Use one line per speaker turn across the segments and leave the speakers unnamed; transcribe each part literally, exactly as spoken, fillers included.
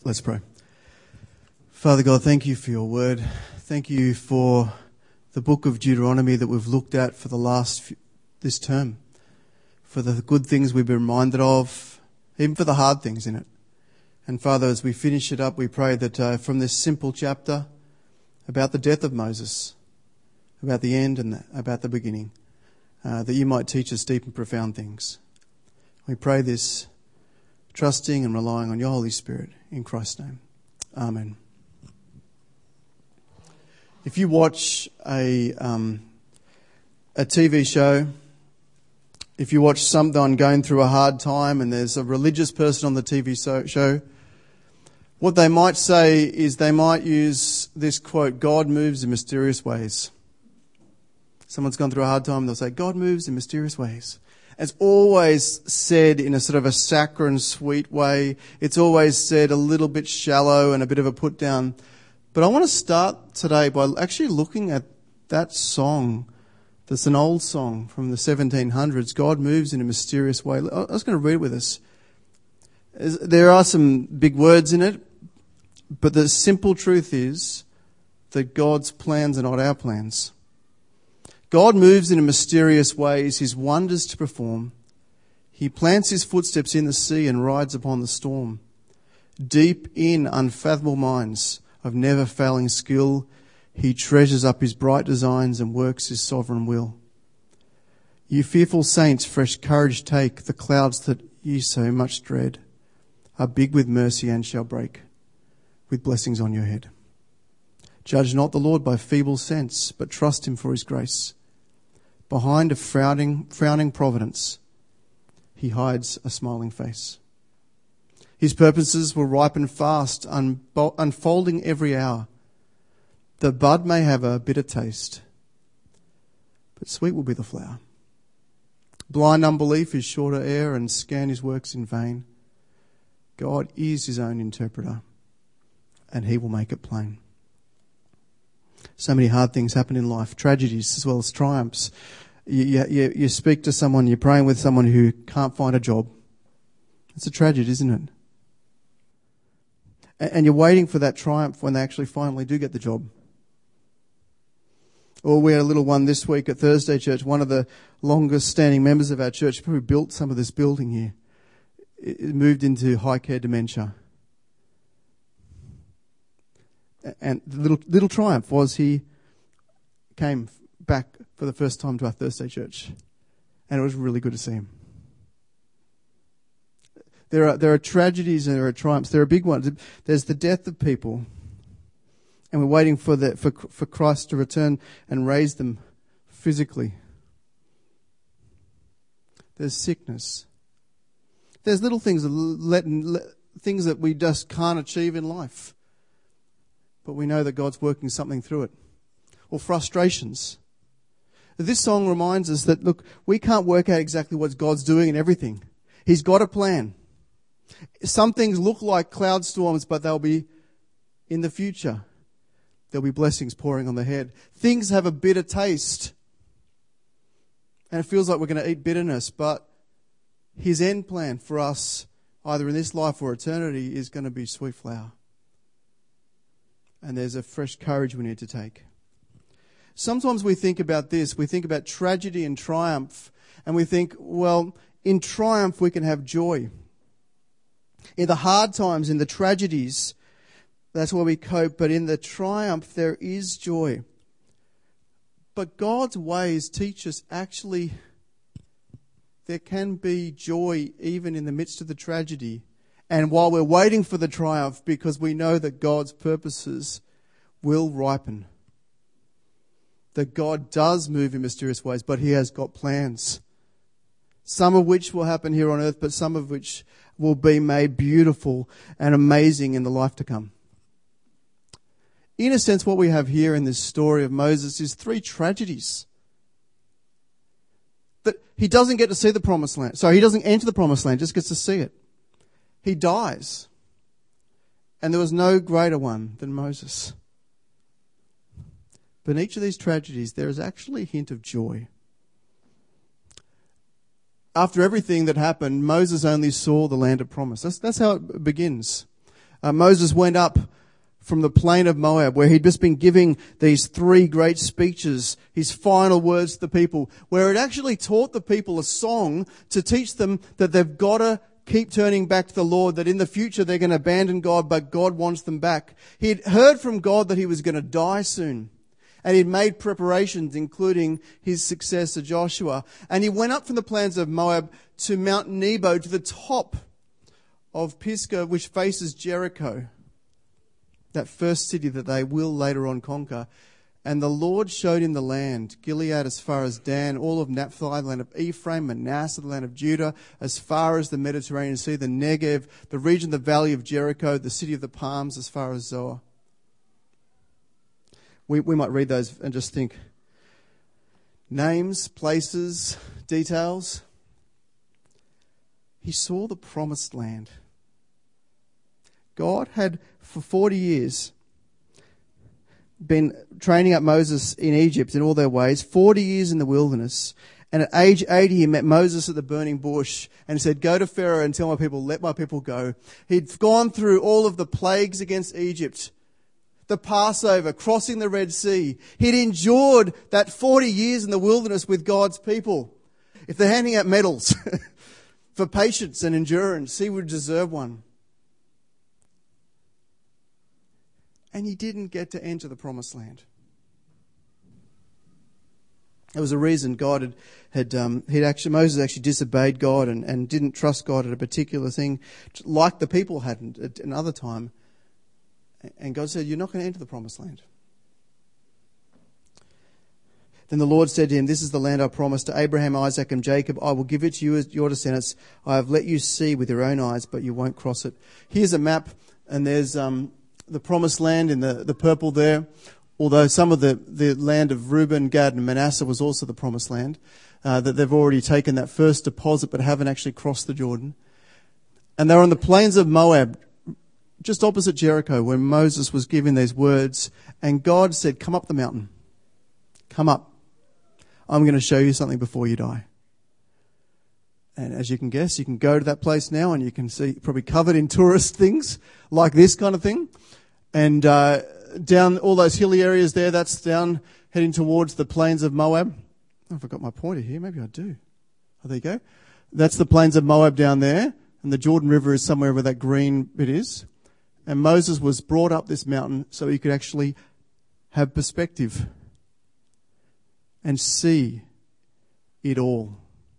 Let's pray. Father God, thank you for your word. Thank you for the book of Deuteronomy that we've looked at for the last few, this term, for the good things we've been reminded of, even for the hard things in it. And Father, as we finish it up, we pray that uh, from this simple chapter about the death of Moses, about the end and the, about the beginning, uh, that you might teach us deep and profound things. We pray this trusting and relying on your Holy Spirit in Christ's name. Amen. If you watch a um, a T V show, if you watch someone going through a hard time and there's a religious person on the T V show, what they might say is they might use this quote, God moves in mysterious ways. Someone's gone through a hard time and they'll say, God moves in mysterious ways. It's always said in a sort of a saccharine, sweet way. It's always said a little bit shallow and a bit of a put down. But I want to start today by actually looking at that song. That's an old song from the seventeen hundreds. God moves in a mysterious way. I was going to read it with us. There are some big words in it, but the simple truth is that God's plans are not our plans. God moves in mysterious ways, his wonders to perform. He plants his footsteps in the sea and rides upon the storm. Deep in unfathomable minds of never-failing skill, he treasures up his bright designs and works his sovereign will. You fearful saints, fresh courage take. The clouds that ye so much dread are big with mercy and shall break with blessings on your head. Judge not the Lord by feeble sense, but trust him for his grace. Behind a frowning, frowning providence, he hides a smiling face. His purposes will ripen fast, unbo- unfolding every hour. The bud may have a bitter taste, but sweet will be the flower. Blind unbelief is shorter air and scan his works in vain. God is his own interpreter, and he will make it plain. So many hard things happen in life, tragedies as well as triumphs. You, you, you speak to someone, you're praying with someone who can't find a job. It's a tragedy, isn't it? And, and you're waiting for that triumph when they actually finally do get the job. Or we had a little one this week at Thursday Church. One of the longest standing members of our church probably built some of this building here. It, it moved into high care dementia. And the little, little triumph was he came back for the first time to our Thursday church. And it was really good to see him. There are, there are tragedies and there are triumphs. There are big ones. There's the death of people. And we're waiting for the, for, for Christ to return and raise them physically. There's sickness. There's little things that, let, let, things that we just can't achieve in life. But we know that God's working something through it. Or frustrations. This song reminds us that, look, we can't work out exactly what God's doing in everything. He's got a plan. Some things look like cloud storms, but they'll be in the future. There'll be blessings pouring on the head. Things have a bitter taste. And it feels like we're going to eat bitterness, but his end plan for us, either in this life or eternity, is going to be sweet flower. And there's a fresh courage we need to take. Sometimes we think about this, we think about tragedy and triumph, and we think, well, in triumph we can have joy. In the hard times, in the tragedies, that's where we cope, but in the triumph there is joy. But God's ways teach us actually there can be joy even in the midst of the tragedy. And while we're waiting for the triumph, because we know that God's purposes will ripen. That God does move in mysterious ways, but he has got plans. Some of which will happen here on earth, but some of which will be made beautiful and amazing in the life to come. In a sense, what we have here in this story of Moses is three tragedies. That he doesn't get to see the promised land. Sorry, he doesn't enter the promised land, just gets to see it. He dies. And there was no greater one than Moses. But in each of these tragedies, there is actually a hint of joy. After everything that happened, Moses only saw the land of promise. That's, that's how it begins. Uh, Moses went up from the plain of Moab, where he'd just been giving these three great speeches, his final words to the people, where it actually taught the people a song to teach them that they've got to keep turning back to the Lord, that in the future they're going to abandon God, but God wants them back. He'd heard from God that he was going to die soon. And he'd made preparations, including his successor Joshua. And he went up from the plains of Moab to Mount Nebo, to the top of Pisgah, which faces Jericho, that first city that they will later on conquer. And the Lord showed him the land, Gilead as far as Dan, all of Naphtali, the land of Ephraim, Manasseh, the land of Judah, as far as the Mediterranean Sea, the Negev, the region of the valley of Jericho, the city of the palms, as far as Zoar. We, we might read those and just think, names, places, details. He saw the promised land. God had, for forty years, been training up Moses in Egypt in all their ways, forty years in the wilderness. And at age eighty, he met Moses at the burning bush and said, go to Pharaoh and tell my people, let my people go. He'd gone through all of the plagues against Egypt, the Passover, crossing the Red Sea. He'd endured that forty years in the wilderness with God's people. If they're handing out medals for patience and endurance, he would deserve one. And he didn't get to enter the promised land. There was a reason God had, had um, he'd actually, Moses actually disobeyed God and, and didn't trust God at a particular thing, like the people hadn't at another time. And God said, you're not going to enter the promised land. Then the Lord said to him, this is the land I promised to Abraham, Isaac and Jacob. I will give it to you as your descendants. I have let you see with your own eyes, but you won't cross it. Here's a map, and there's um, the promised land in the, the purple there. Although some of the, the land of Reuben, Gad and Manasseh was also the promised land. Uh, that they've already taken that first deposit but haven't actually crossed the Jordan. And they're on the plains of Moab, just opposite Jericho, when Moses was giving these words, and God said, come up the mountain. Come up. I'm going to show you something before you die. And as you can guess, you can go to that place now and you can see probably covered in tourist things like this kind of thing. And uh, down all those hilly areas there, that's down heading towards the plains of Moab. Oh, I've got my pointer here. Maybe I do. Oh, there you go. That's the plains of Moab down there. And the Jordan River is somewhere where that green bit is. And Moses was brought up this mountain so he could actually have perspective and see it all.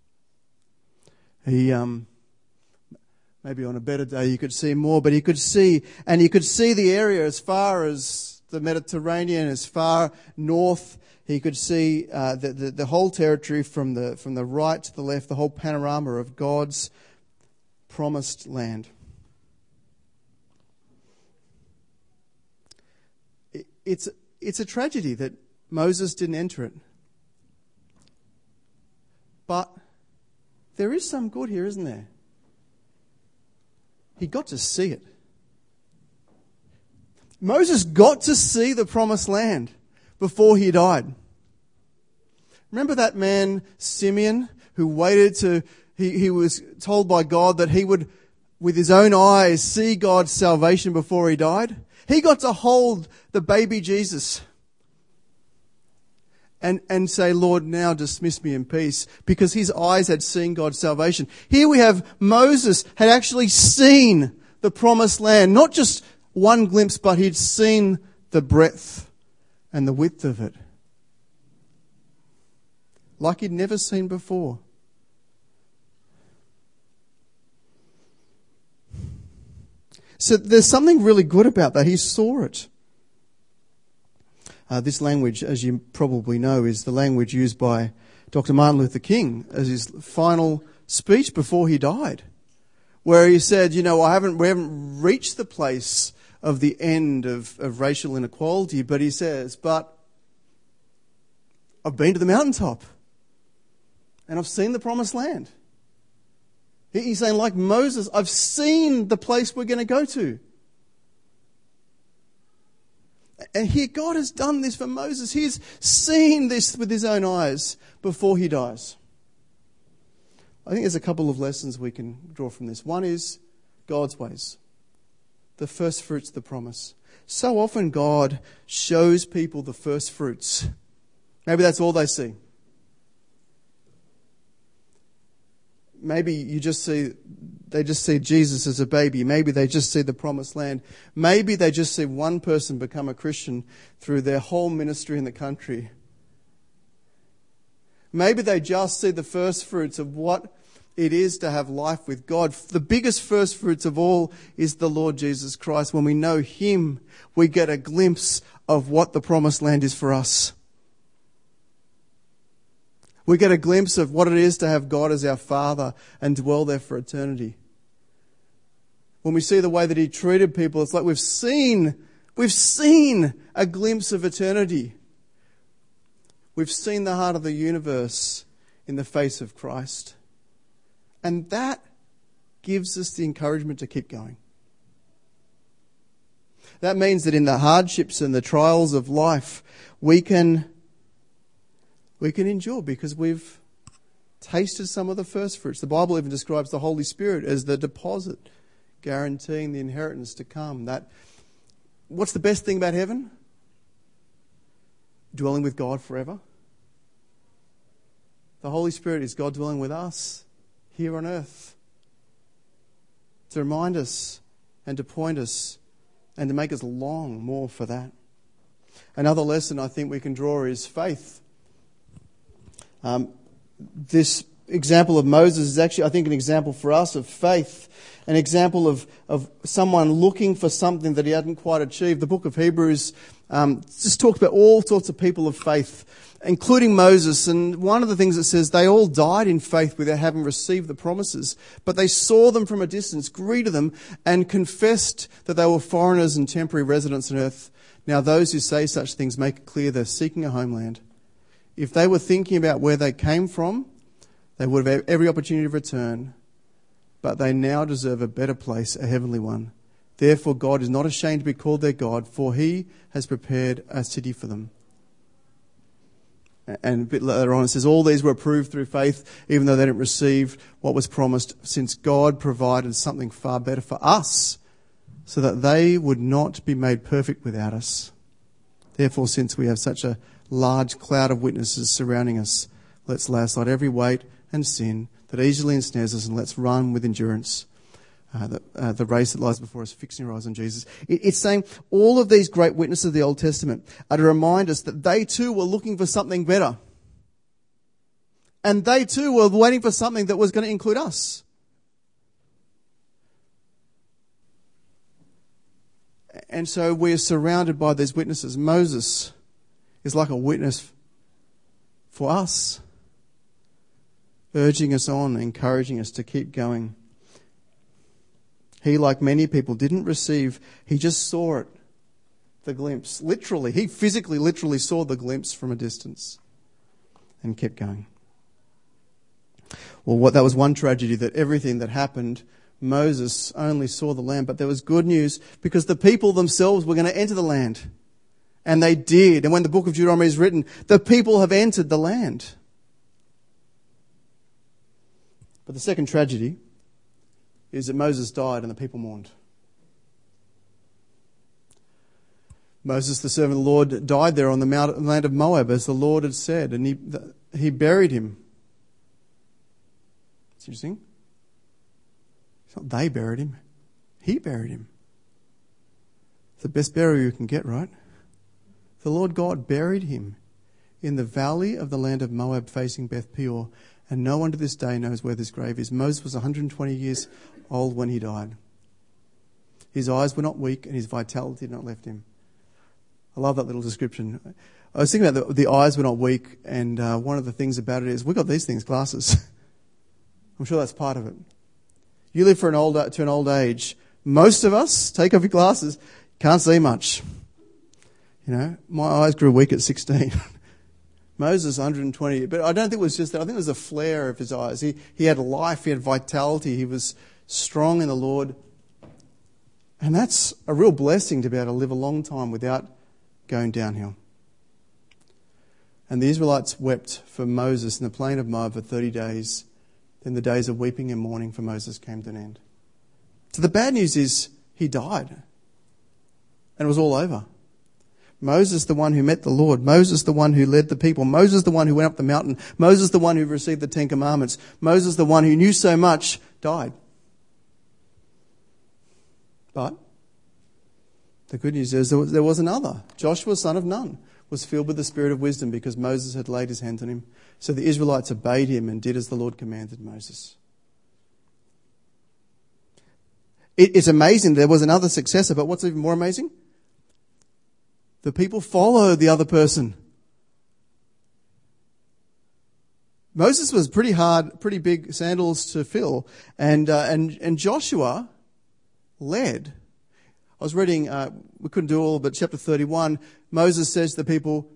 He, um, maybe on a better day you could see more, but he could see, and he could see the area as far as the Mediterranean, as far north. He could see uh, the, the the whole territory from the from the right to the left, the whole panorama of God's promised land. It's it's a tragedy that Moses didn't enter it. But there is some good here, isn't there? He got to see it. Moses got to see the promised land before he died. Remember that man, Simeon, who waited to, he, he was told by God that he would, with his own eyes, see God's salvation before he died? He got to hold the baby Jesus and, and say, Lord, now dismiss me in peace, because his eyes had seen God's salvation. Here we have Moses had actually seen the promised land, not just one glimpse, but he'd seen the breadth and the width of it, like he'd never seen before. So there's something really good about that. He saw it. Uh, this language, as you probably know, is the language used by Doctor Martin Luther King as his final speech before he died, where he said, you know, I haven't, we haven't reached the place of the end of, of racial inequality, but he says, but I've been to the mountaintop and I've seen the promised land. He's saying, like Moses, I've seen the place we're going to go to. And here God has done this for Moses. He's seen this with his own eyes before he dies. I think there's a couple of lessons we can draw from this. One is God's ways. the first fruits of the promise. So often God shows people the first fruits. Maybe that's all they see. Maybe you just see, they just see Jesus as a baby. Maybe they just see the promised land. Maybe they just see one person become a Christian through their whole ministry in the country. Maybe they just see the first fruits of what it is to have life with God. The biggest first fruits of all is the Lord Jesus Christ. When we know Him, we get a glimpse of what the promised land is for us. We get a glimpse of what it is to have God as our Father and dwell there for eternity. When we see the way that He treated people, it's like we've seen, we've seen a glimpse of eternity. We've seen the heart of the universe in the face of Christ. And that gives us the encouragement to keep going. That means that in the hardships and the trials of life, we can, we can endure because we've tasted some of the first fruits. The Bible even describes the Holy Spirit as the deposit, guaranteeing the inheritance to come. That, what's the best thing about heaven? Dwelling with God forever. The Holy Spirit is God dwelling with us here on earth to remind us and to point us and to make us long more for that. Another lesson I think we can draw is faith. Um, this example of Moses is actually, I think, an example for us of faith, an example of, of someone looking for something that he hadn't quite achieved. The book of Hebrews um, just talks about all sorts of people of faith, including Moses. And one of the things it says, they all died in faith without having received the promises, but they saw them from a distance, greeted them, and confessed that they were foreigners and temporary residents on earth. Now those who say such things make it clear they're seeking a homeland. If they were thinking about where they came from, they would have every opportunity to return, but they now deserve a better place, a heavenly one. Therefore God is not ashamed to be called their God, for He has prepared a city for them. And a bit later on it says, all these were approved through faith, even though they didn't receive what was promised, since God provided something far better for us, so that they would not be made perfect without us. Therefore, since we have such a large cloud of witnesses surrounding us, let's lay aside every weight and sin that easily ensnares us, and let's run with endurance uh, the, uh, the race that lies before us, fixing our eyes on Jesus. It, it's saying all of these great witnesses of the Old Testament are to remind us that they too were looking for something better. And they too were waiting for something that was going to include us. And so we are surrounded by these witnesses. Moses is like a witness for us, urging us on, encouraging us to keep going. He, like many people, didn't receive, he just saw it, the glimpse. Literally, he physically, literally saw the glimpse from a distance and kept going. Well, what that was one tragedy, that everything that happened, Moses only saw the land. But there was good news, because the people themselves were going to enter the land. And they did. And when the book of Deuteronomy is written, the people have entered the land. But the second tragedy is that Moses died and the people mourned. Moses, the servant of the Lord, died there on the mount, land of Moab, as the Lord had said, and he, he buried him. It's interesting. It's not they buried him. He buried him. It's the best burial you can get, right? The Lord God buried him in the valley of the land of Moab facing Beth Peor, and no one to this day knows where this grave is. Moses was one hundred twenty years old when he died. His eyes were not weak and his vitality had not left him. I love that little description. I was thinking about the, the eyes were not weak, and uh, one of the things about it is we've got these things, glasses. I'm sure that's part of it. You live for an old to an old age. Most of us take off your glasses, can't see much. You know, my eyes grew weak at sixteen. Moses, one hundred twenty. But I don't think it was just that. I think it was the flare of his eyes. He he had life, he had vitality, he was strong in the Lord. And that's a real blessing, to be able to live a long time without going downhill. And the Israelites wept for Moses in the plain of Moab for thirty days. Then the days of weeping and mourning for Moses came to an end. So the bad news is he died. And it was all over. Moses, the one who met the Lord. Moses, the one who led the people. Moses, the one who went up the mountain. Moses, the one who received the Ten Commandments. Moses, the one who knew so much, died. But the good news is there was, there was another. Joshua, son of Nun, was filled with the spirit of wisdom because Moses had laid his hands on him. So the Israelites obeyed him and did as the Lord commanded Moses. It, it's amazing there was another successor, but what's even more amazing? The people followed the other person. Moses was pretty hard, pretty big sandals to fill, and uh, and and Joshua led. I was reading, uh, we couldn't do all, but chapter thirty-one, Moses says to the people,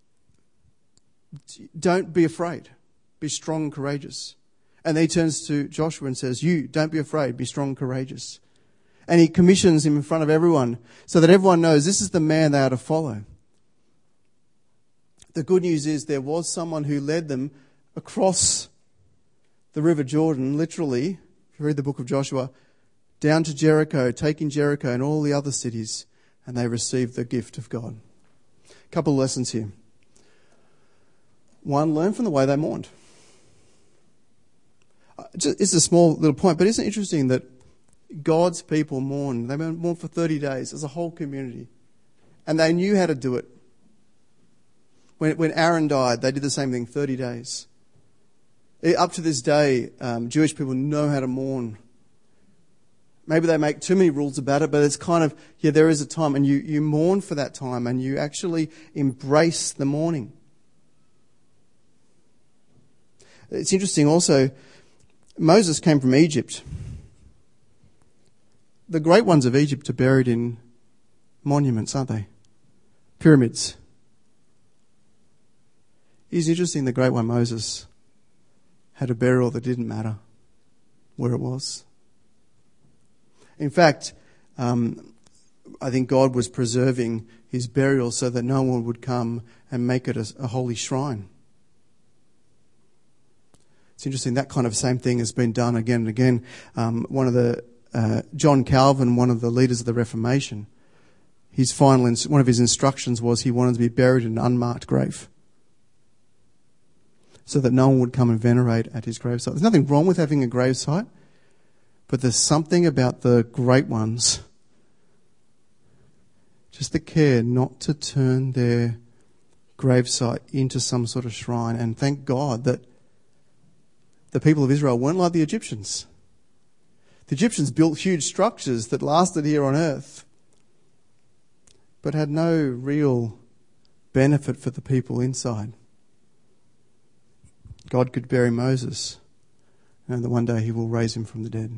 "Don't be afraid, be strong and courageous." And then he turns to Joshua and says, "You, don't be afraid, be strong and courageous." And he commissions him in front of everyone so that everyone knows this is the man they are to follow. The good news is there was someone who led them across the River Jordan, literally, if you read the book of Joshua, down to Jericho, taking Jericho and all the other cities, and they received the gift of God. A couple of lessons here. One, learn from the way they mourned. It's a small little point, but isn't it interesting that God's people mourned? They mourned for thirty days as a whole community. And they knew how to do it. When, when Aaron died, they did the same thing, thirty days. Up to this day, um, Jewish people know how to mourn. Maybe they make too many rules about it, but it's kind of, yeah, there is a time, and you, you mourn for that time, and you actually embrace the mourning. It's interesting also, Moses came from Egypt. The great ones of Egypt are buried in monuments, aren't they? Pyramids. It's interesting, the great one, Moses, had a burial that didn't matter where it was. In fact, um, I think God was preserving his burial so that no one would come and make it a, a holy shrine. It's interesting, that kind of same thing has been done again and again. Um, one of the uh, John Calvin, one of the leaders of the Reformation, his final ins- one of his instructions was he wanted to be buried in an unmarked grave, so that no one would come and venerate at his gravesite. There's nothing wrong with having a gravesite, but there's something about the great ones, just the care not to turn their gravesite into some sort of shrine. And thank God that the people of Israel weren't like the Egyptians. The Egyptians built huge structures that lasted here on earth, but had no real benefit for the people inside. God could bury Moses, and that one day he will raise him from the dead.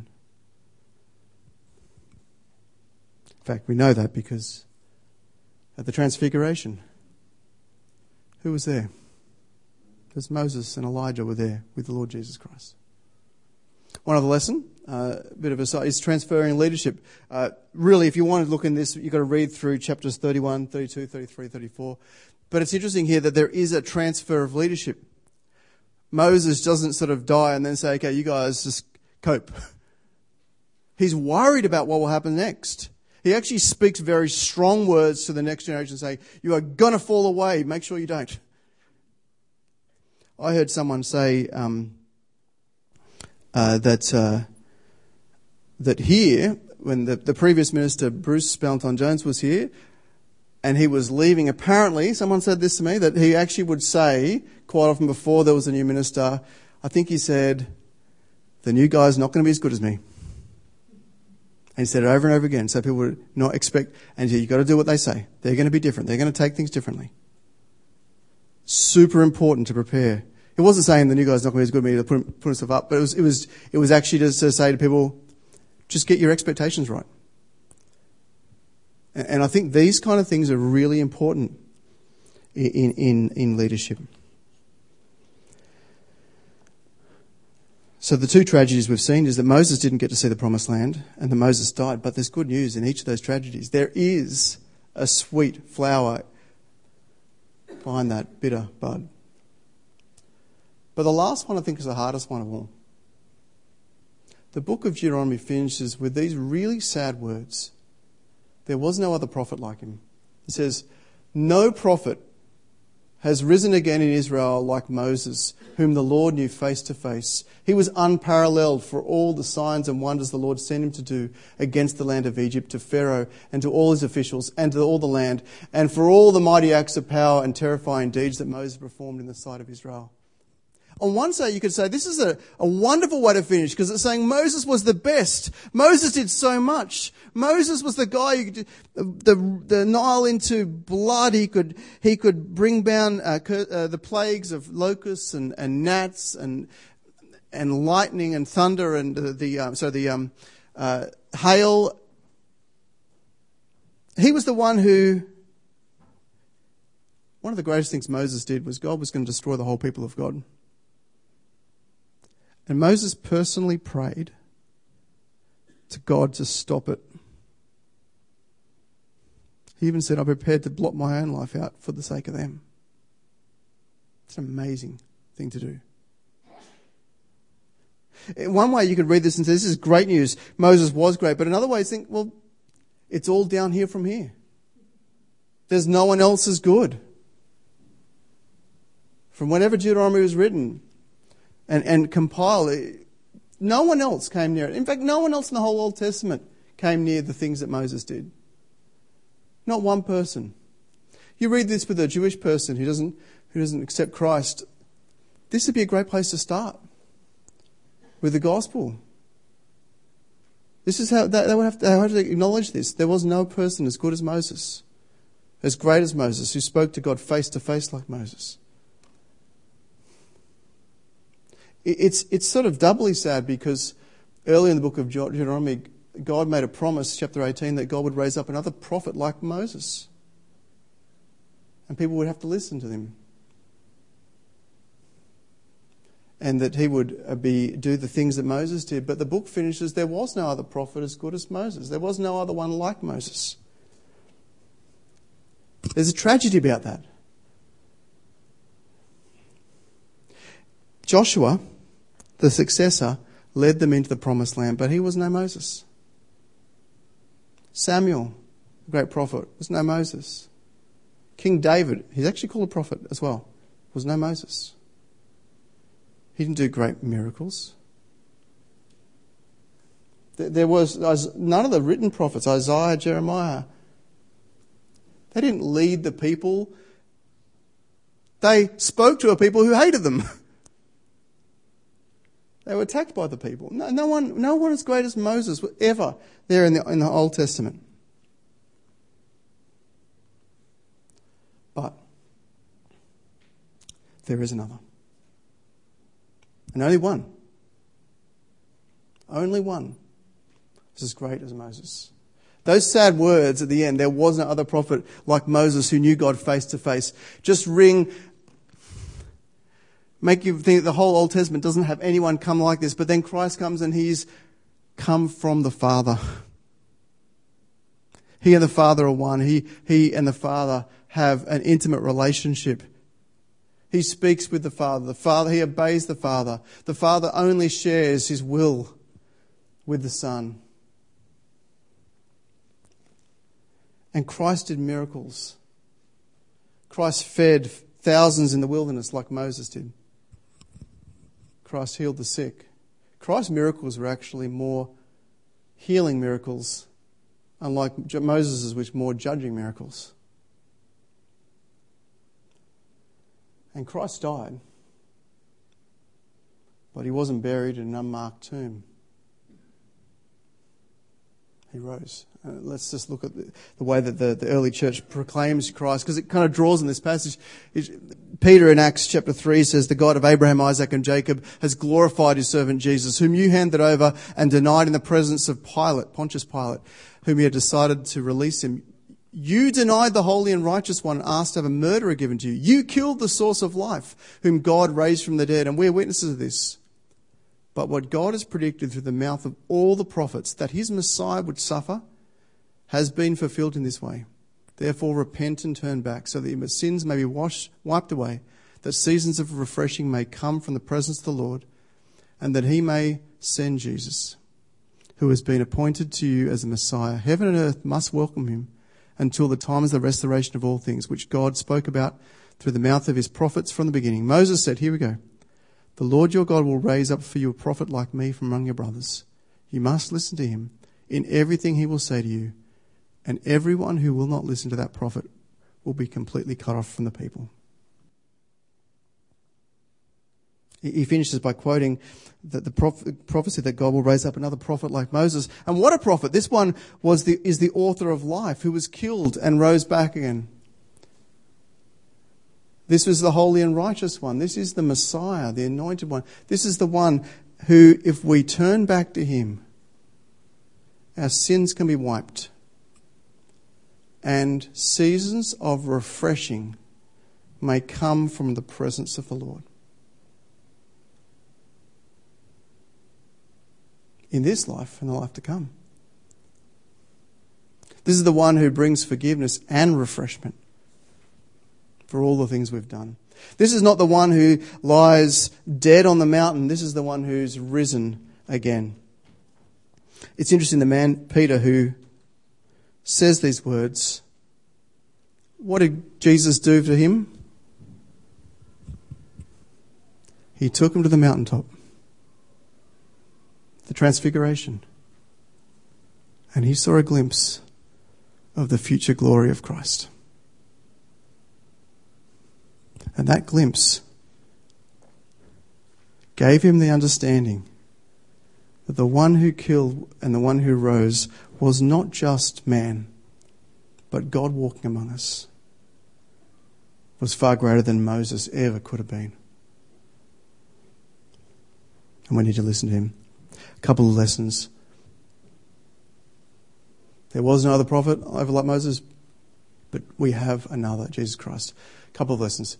In fact, we know that because at the Transfiguration, who was there? Because Moses and Elijah were there with the Lord Jesus Christ. One other lesson, uh, a bit of a side, is transferring leadership. Uh, really, if you want to look in this, you've got to read through chapters thirty-one, thirty-two, thirty-three, thirty-four. But it's interesting here that there is a transfer of leadership. Moses doesn't sort of die and then say, okay, you guys just cope. He's worried about what will happen next. He actually speaks very strong words to the next generation, saying, you are going to fall away. Make sure you don't. I heard someone say um, uh, that uh, that here, when the, the previous minister, Bruce Spelton-Jones, was here, and he was leaving, apparently, someone said this to me, that he actually would say, quite often before there was a new minister, I think he said, the new guy's not going to be as good as me. And he said it over and over again, so people would not expect, and you've got to do what they say. They're going to be different. They're going to take things differently. Super important to prepare. It wasn't saying the new guy's not going to be as good as me to put, put himself up, but it was, it was, it was actually just to say to people, just get your expectations right. And I think these kind of things are really important in, in, in leadership. So the two tragedies we've seen is that Moses didn't get to see the promised land and that Moses died. But there's good news in each of those tragedies. There is a sweet flower behind that bitter bud. But the last one I think is the hardest one of all. The book of Deuteronomy finishes with these really sad words. There was no other prophet like him. He says, no prophet has risen again in Israel like Moses, whom the Lord knew face to face. He was unparalleled for all the signs and wonders the Lord sent him to do against the land of Egypt, to Pharaoh and to all his officials and to all the land, and for all the mighty acts of power and terrifying deeds that Moses performed in the sight of Israel. On one side, you could say this is a, a wonderful way to finish, because it's saying Moses was the best. Moses did so much. Moses was the guy who could the, the Nile into blood. He could he could bring down uh, uh, the plagues of locusts and, and gnats and and lightning and thunder and the, the um, so the um, uh, hail. He was the one who. One of the greatest things Moses did was God was going to destroy the whole people of God. And Moses personally prayed to God to stop it. He even said, I'm prepared to blot my own life out for the sake of them. It's an amazing thing to do. In one way you could read this and say, this is great news. Moses was great. But another way you think, well, it's all down here from here. There's no one else as good. From whenever Deuteronomy was written, And, and compile it. No one else came near it. In fact, no one else in the whole Old Testament came near the things that Moses did. Not one person. You read this with a Jewish person who doesn't who doesn't accept Christ. This would be a great place to start with the gospel. This is how they, they would have to, they would have to acknowledge this. There was no person as good as Moses, as great as Moses, who spoke to God face to face like Moses. It's it's sort of doubly sad because early in the book of Deuteronomy, God made a promise, chapter eighteen, that God would raise up another prophet like Moses. And people would have to listen to him. And that he would be do the things that Moses did. But the book finishes, there was no other prophet as good as Moses. There was no other one like Moses. There's a tragedy about that. Joshua, the successor, led them into the promised land, but he was no Moses. Samuel, the great prophet, was no Moses. King David, he's actually called a prophet as well, was no Moses. He didn't do great miracles. There was none of the written prophets, Isaiah, Jeremiah, they didn't lead the people. They spoke to a people who hated them. They were attacked by the people. No, no one, no one as great as Moses was ever there in the in the Old Testament. But there is another, and only one. Only one is as great as Moses. Those sad words at the end, there was no other prophet like Moses who knew God face to face, just ring. Make you think that the whole Old Testament doesn't have anyone come like this. But then Christ comes and he's come from the Father. He and the Father are one. He, he and the Father have an intimate relationship. He speaks with the Father. The Father, he obeys the Father. The Father only shares his will with the Son. And Christ did miracles. Christ fed thousands in the wilderness like Moses did. Christ healed the sick. Christ's miracles were actually more healing miracles, unlike Moses', which more judging miracles. And Christ died, but he wasn't buried in an unmarked tomb. He rose. Uh, let's just look at the, the way that the, the early church proclaims Christ, because it kind of draws on this passage. It, Peter in Acts chapter three says, the God of Abraham, Isaac and Jacob has glorified his servant Jesus, whom you handed over and denied in the presence of Pilate, Pontius Pilate, whom he had decided to release him. You denied the holy and righteous one and asked to have a murderer given to you. You killed the source of life, whom God raised from the dead, and we're witnesses of this. But what God has predicted through the mouth of all the prophets, that his Messiah would suffer, has been fulfilled in this way. Therefore repent and turn back, so that your sins may be washed, wiped away, that seasons of refreshing may come from the presence of the Lord, and that he may send Jesus, who has been appointed to you as the Messiah. Heaven and earth must welcome him until the time of the restoration of all things, which God spoke about through the mouth of his prophets from the beginning. Moses said, here we go, the Lord your God will raise up for you a prophet like me from among your brothers. You must listen to him in everything he will say to you, and everyone who will not listen to that prophet will be completely cut off from the people. He finishes by quoting that the prophecy that God will raise up another prophet like Moses. And what a prophet! This one was the, is the author of life, who was killed and rose back again. This was the holy and righteous one. This is the Messiah, the anointed one. This is the one who, if we turn back to him, our sins can be wiped. And seasons of refreshing may come from the presence of the Lord. In this life and the life to come. This is the one who brings forgiveness and refreshment for all the things we've done. This is not the one who lies dead on the mountain. This is the one who's risen again. It's interesting, the man, Peter, who says these words, what did Jesus do to him? He took him to the mountaintop. The Transfiguration. And he saw a glimpse of the future glory of Christ. And that glimpse gave him the understanding that the one who killed and the one who rose was not just man, but God walking among us, was far greater than Moses ever could have been. And we need to listen to him. A couple of lessons. There was no other prophet over like Moses, but we have another, Jesus Christ. A couple of lessons.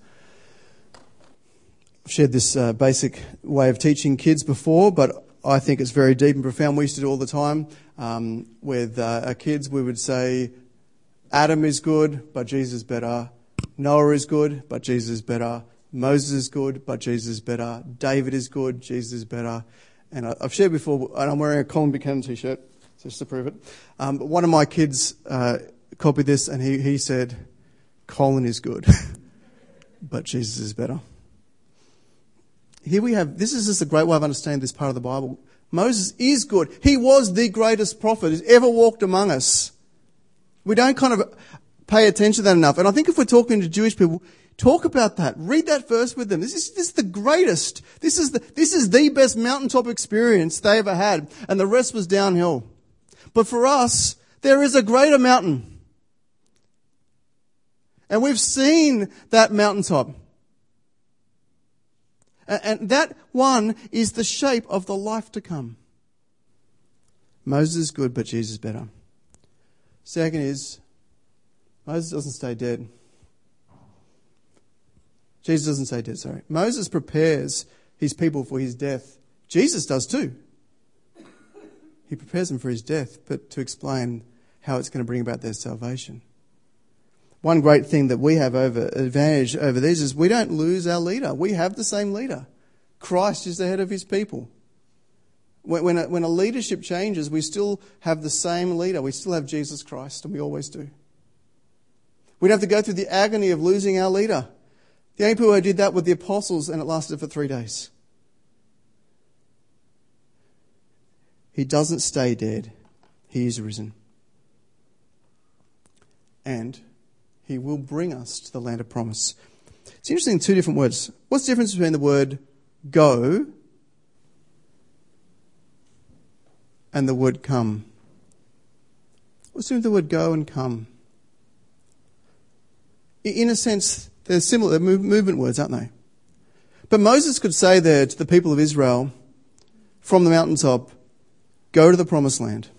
I've shared this uh, basic way of teaching kids before, but I think it's very deep and profound. We used to do it all the time. Um, with uh, our kids, we would say, Adam is good, but Jesus is better. Noah is good, but Jesus is better. Moses is good, but Jesus is better. David is good, Jesus is better. And I've shared before, and I'm wearing a Colin Buchanan t-shirt, just to prove it. Um, one of my kids uh, copied this, and he, he said, Colin is good, but Jesus is better. Here we have, this is just a great way of understanding this part of the Bible. Moses is good. He was the greatest prophet who's ever walked among us. We don't kind of pay attention to that enough. And I think if we're talking to Jewish people, talk about that. Read that verse with them. This is, this is the greatest. This is the, this is the best mountaintop experience they ever had. And the rest was downhill. But for us, there is a greater mountain. And we've seen that mountaintop. And, and that one is the shape of the life to come. Moses is good, but Jesus is better. Second is, Moses doesn't stay dead. Jesus doesn't stay dead, sorry. Moses prepares his people for his death. Jesus does too. He prepares them for his death, but to explain how it's going to bring about their salvation. One great thing that we have over advantage over these is we don't lose our leader. We have the same leader. Christ is the head of his people. When, when, a, when a leadership changes, we still have the same leader. We still have Jesus Christ, and we always do. We don't have to go through the agony of losing our leader. The only people who did that were the apostles, and it lasted for three days. He doesn't stay dead. He is risen. And he will bring us to the land of promise. It's interesting, two different words. What's the difference between the word go and the word come? What's the difference between the word go and come? In a sense, they're similar. They're movement words, aren't they? But Moses could say there to the people of Israel from the mountaintop, go to the promised land.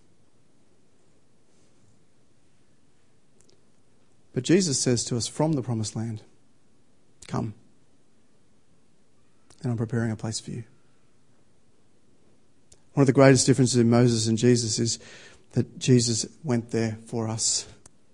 But Jesus says to us from the promised land, come. And I'm preparing a place for you. One of the greatest differences in Moses and Jesus is that Jesus went there for us.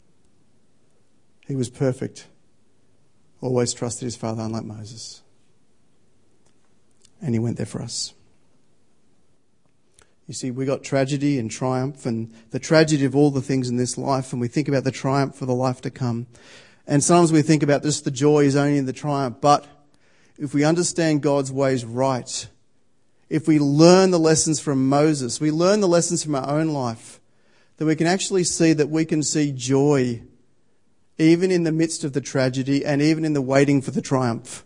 He was perfect. Always trusted his Father, unlike Moses. And he went there for us. You see, we got tragedy and triumph, and the tragedy of all the things in this life, and we think about the triumph for the life to come. And sometimes we think about just the joy is only in the triumph. But if we understand God's ways right, if we learn the lessons from Moses, we learn the lessons from our own life, then we can actually see that we can see joy even in the midst of the tragedy and even in the waiting for the triumph.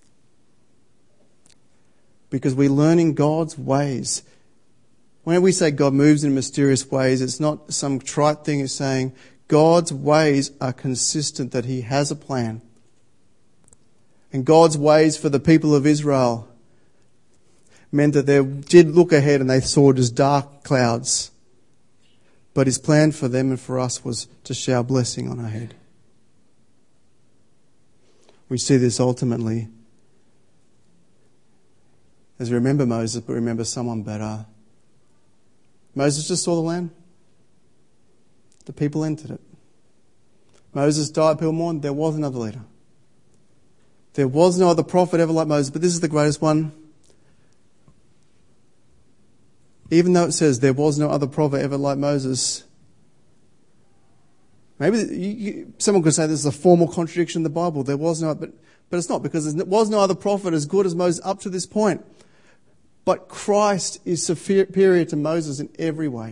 Because we're learning God's ways. When we say God moves in mysterious ways, it's not some trite thing. It's saying God's ways are consistent, that he has a plan. And God's ways for the people of Israel meant that they did look ahead and they saw just dark clouds. But his plan for them and for us was to shower blessing on our head. We see this ultimately as we remember Moses, but remember someone better. Moses just saw the land. The people entered it. Moses died, people mourned. There was another leader. There was no other prophet ever like Moses, but this is the greatest one. Even though it says there was no other prophet ever like Moses, maybe you, you, someone could say this is a formal contradiction in the Bible. There was no, but, but it's not, because there was no other prophet as good as Moses up to this point. But Christ is superior to Moses in every way.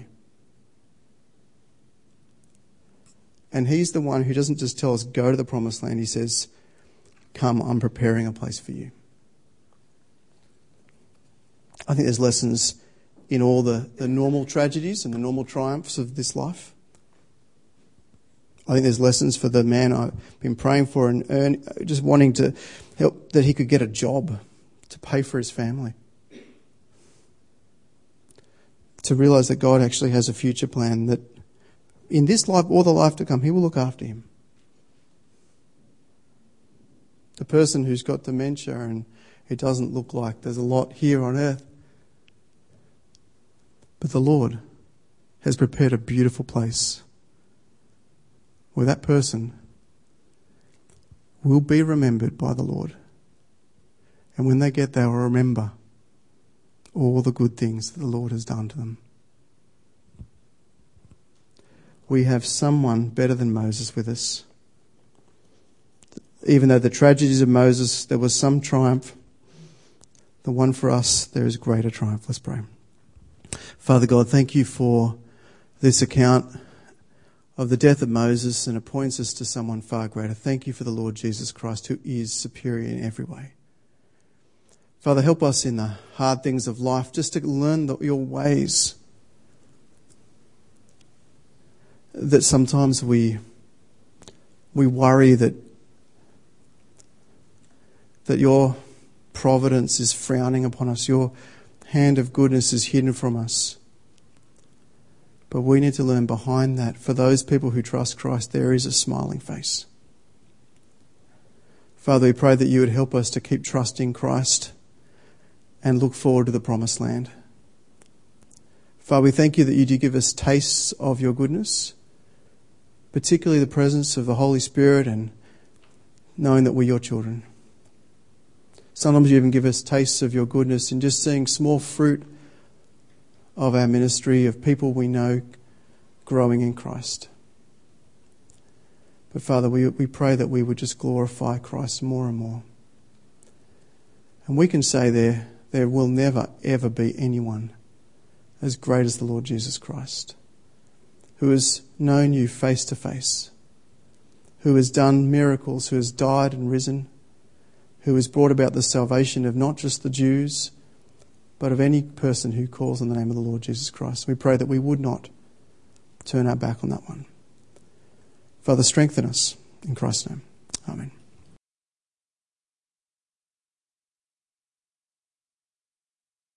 And he's the one who doesn't just tell us, go to the promised land. He says, come, I'm preparing a place for you. I think there's lessons in all the, the normal tragedies and the normal triumphs of this life. I think there's lessons for the man I've been praying for and earn, just wanting to help, that he could get a job to pay for his family. To realise that God actually has a future plan, that in this life or the life to come, he will look after him. The person who's got dementia and it doesn't look like there's a lot here on earth. But the Lord has prepared a beautiful place where that person will be remembered by the Lord. And when they get there, will remember all the good things that the Lord has done to them. We have someone better than Moses with us. Even though the tragedies of Moses, there was some triumph, the one for us, there is greater triumph. Let's pray. Father God, thank you for this account of the death of Moses, and it points us to someone far greater. Thank you for the Lord Jesus Christ, who is superior in every way. Father, help us in the hard things of life just to learn the, your ways. That sometimes we we worry that that your providence is frowning upon us, your hand of goodness is hidden from us. But we need to learn behind that, for those people who trust Christ, there is a smiling face. Father, we pray that you would help us to keep trusting Christ and look forward to the promised land. Father, we thank you that you do give us tastes of your goodness, particularly the presence of the Holy Spirit and knowing that we're your children. Sometimes you even give us tastes of your goodness in just seeing small fruit of our ministry, of people we know growing in Christ. But Father, we, we pray that we would just glorify Christ more and more. And we can say there, there will never, ever be anyone as great as the Lord Jesus Christ, who has known you face to face, who has done miracles, who has died and risen, who has brought about the salvation of not just the Jews, but of any person who calls on the name of the Lord Jesus Christ. We pray that we would not turn our back on that one. Father, strengthen us in Christ's name. Amen.